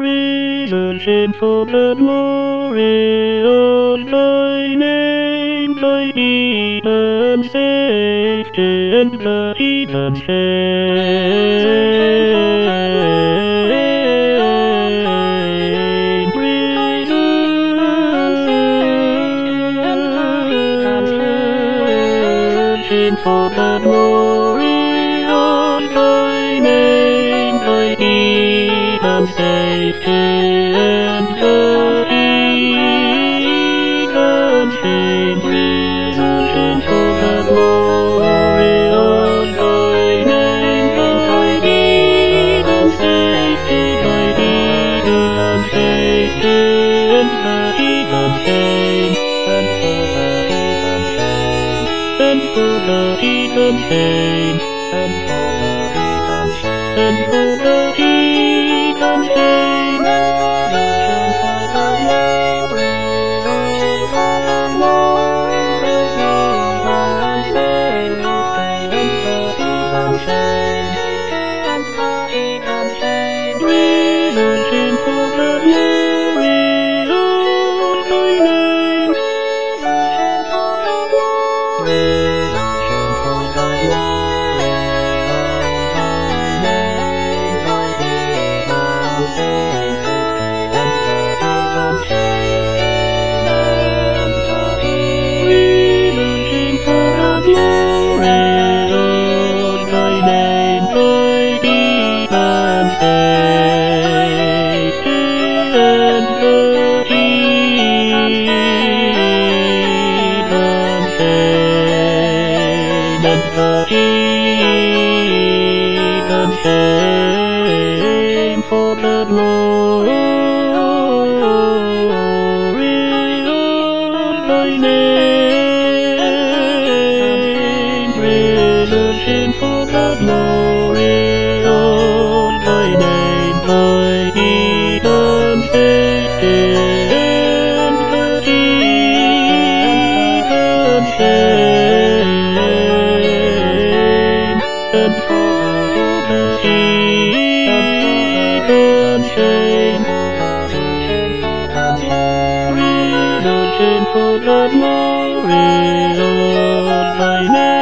Reason for the glory of thy name, thy heathen safety and the heathen shame. Reason for the glory of thy name, thy heathen safety and the heathen shame. Reason for the glory of thy name, thy heathen safety, thy heathen safety and the heathen shame, and for the heathen shame, and for the heathen shame, and for the heathen shame, and for the reason for the glory of thy name, reason for the glory of thy name, thy heathen safety and the heathen shame, and the reason for the glory of thy name, thy heathen safety and the heathen shame, and the heathen shame for the glory of thy name. Reason for the glory of thy name, thy heathen safety and the heathen shame, and for the heathen shame. Reason for the glory of thy name.